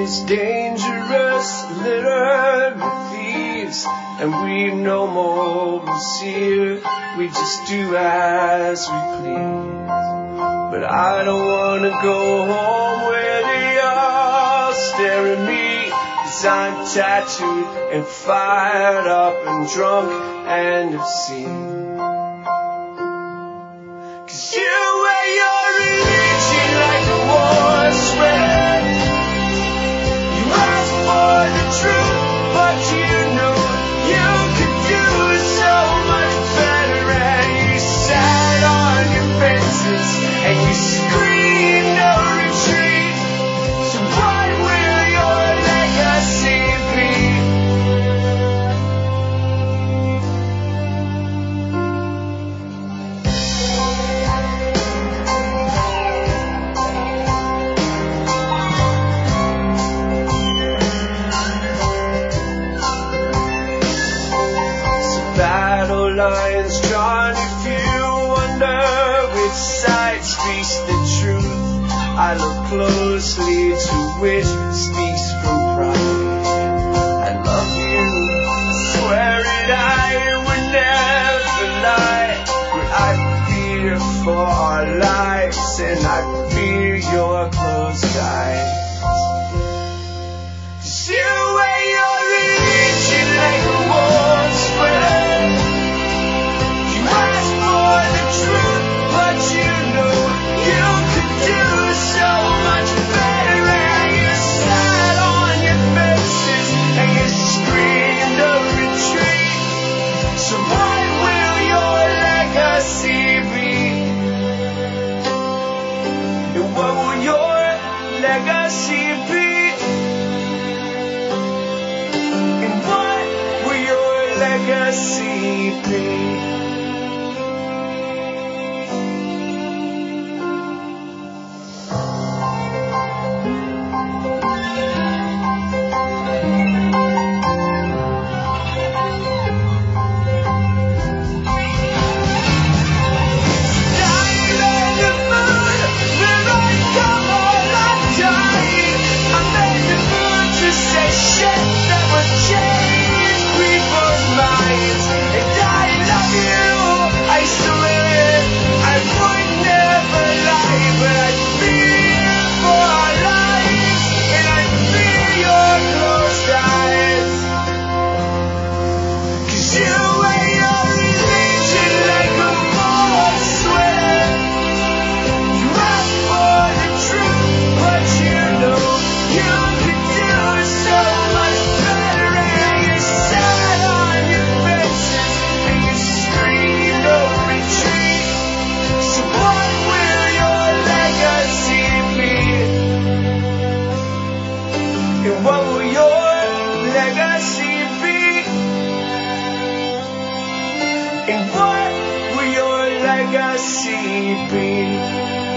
is dangerous, littered with thieves, and we've no morals here. We just do as we please. But I don't want to go home where they all stare at me, 'cause I'm tattooed and fired up and drunk and obscene. 'Cause you wear your religion like a war sweater. You ask for the truth, but you know you could do so much better. And you sat on your fences and you scream no retreat. So what will your legacy be? So battle lines drawn if you wonder which side speaks the truth. I look closely to which speaks from pride. I love you, I swear it, I would never lie. But I fear for our lives, and I fear your closed eyes. 'Cause you wear your religion like a war sweater. You ask for the truth, but you know you could do so much better. And you sat on your fences and you screamed no retreat. So what will your legacy be? And what will your legacy be? And what will your legacy be? And what will your legacy be? And what will your legacy be?